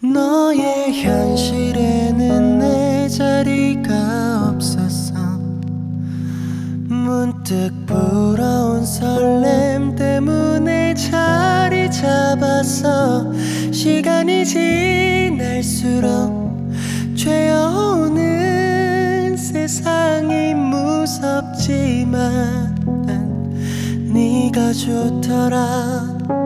너의 현실에는 내 자리가 없었어. 문득 불어온 설렘 때문에 자리 잡았어. 시간이 지날수록 죄어오는 세상이 무섭지만 네가 좋더라.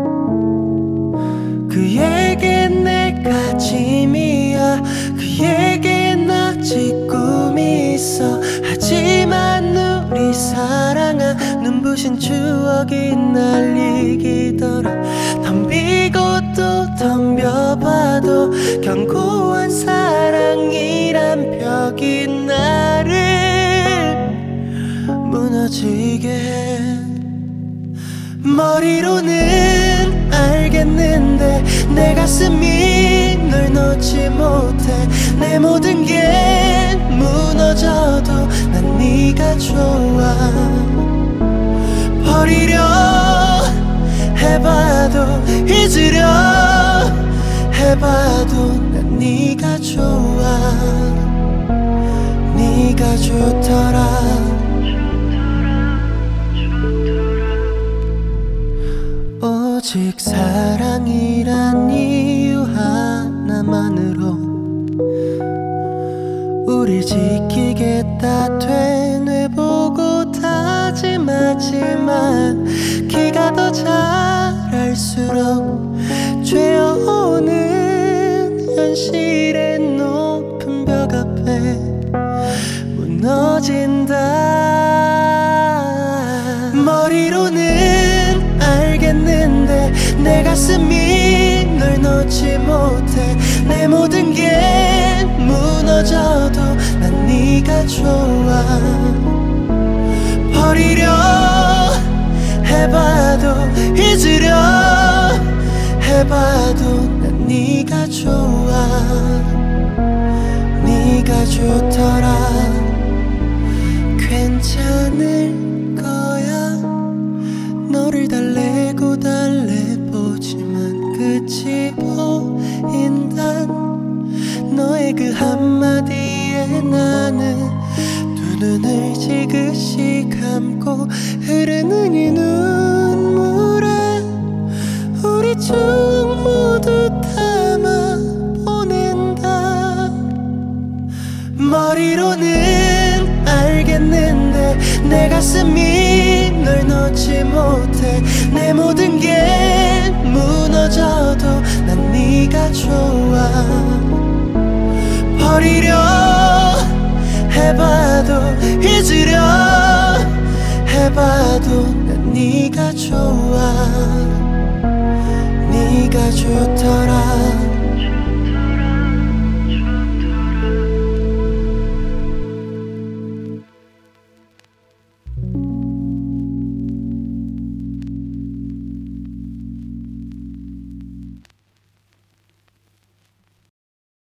그에게 내가 짐이야. 그에겐 아직 꿈이 있어. 하지만 우리 사랑아 눈부신 추억이 날 이기더라. 덤비고 또 덤벼봐도 견고한 사랑이란 벽이 나를 무너지게 해. 머리로는 알겠는데 내 가슴이 널 놓지 못해. 내 모든 게 무너져도 난 네가 좋아. 버리려 해봐도 잊으려 해봐도 난 네가 좋아. 네가 좋더라. 오직 사랑이란 이유 하나만으로 우릴 지키겠다 되뇌보고 다짐하지만 키가 더 자랄수록 죄어오는 현실의 높은 벽 앞에 무너진다. 머리로는 알겠는데 내 가슴이 널 놓지 못해. 내 모든 게 무너져도 난 네가 좋아. 버리려 해봐도 잊으려 해봐도 난 네가 좋아. 네가 좋더라. 괜찮을 거야. 너를 달래고 달래보지만 끝이 보인단 너의 그 한마디에 나는 두 눈을 지그시 감고 흐르는 이 눈물에 우리 추억 모두 담아 보낸다. 머리로는 알겠는데 내 가슴이 널 놓지 못해. 내 모든 게 무너져도 난 네가 좋아. 버리려 해봐도 잊으려 해봐도 난 네가 좋아. 네가 좋더라.